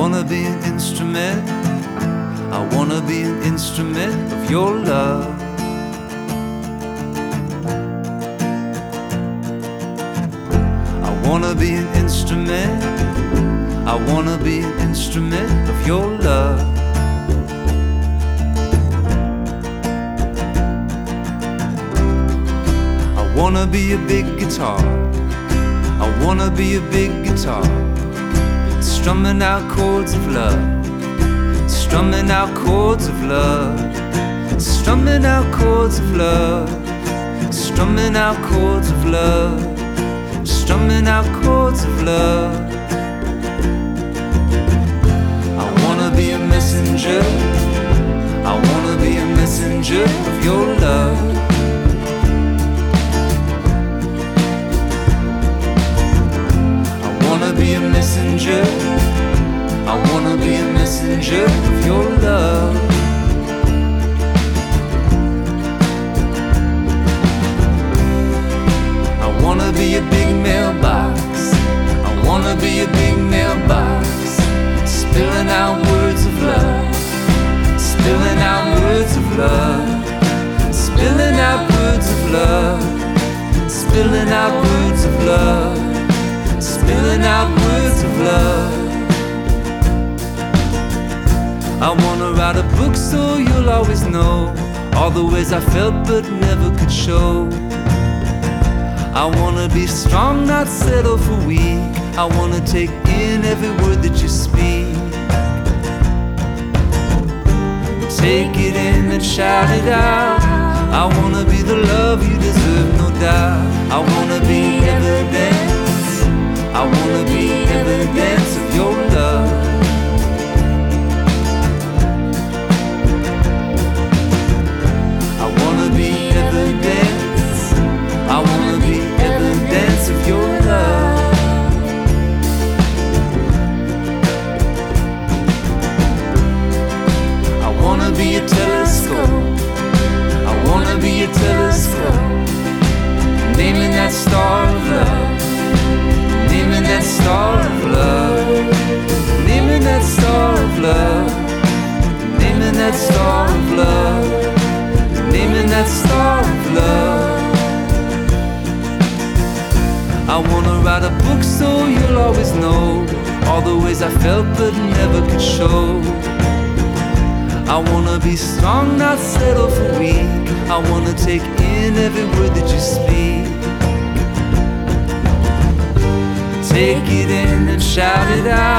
wanna be an instrument. I wanna be an instrument of your love. I wanna be an instrument. I wanna be an instrument of your love. I wanna be a big guitar. I wanna be a big guitar, strumming out chords of love, strumming out chords of love, strumming out chords of love, strumming out chords of love, strumming out chords of love. I wanna be a messenger. I wanna be a messenger of your love. I wanna be a messenger. I wanna be a messenger of your love. I wanna be a big mailbox. I wanna be a big mailbox, spilling out words of love, spilling out words of love, spilling out words of love, spilling out words of love, spilling out words of love. I wanna write a book so you'll always know all the ways I felt but never could show. I wanna be strong, not settle for weak. I wanna take in every word that you speak. Take it in and shout it out. I wanna be the love you deserve, no doubt. I wanna be evidence. I wanna be evidence of your love. I wanna be evidence. I wanna be evidence of your love. I wanna be a telescope. I wanna be a telescope, naming that star of love, naming that star of love, naming that star of love, naming that star of love, naming that star of love. I wanna write a book so you'll always know all the ways I felt but never could show. I wanna be strong, not settle for weak. I wanna take in every word that you speak. Take it in and shout it out.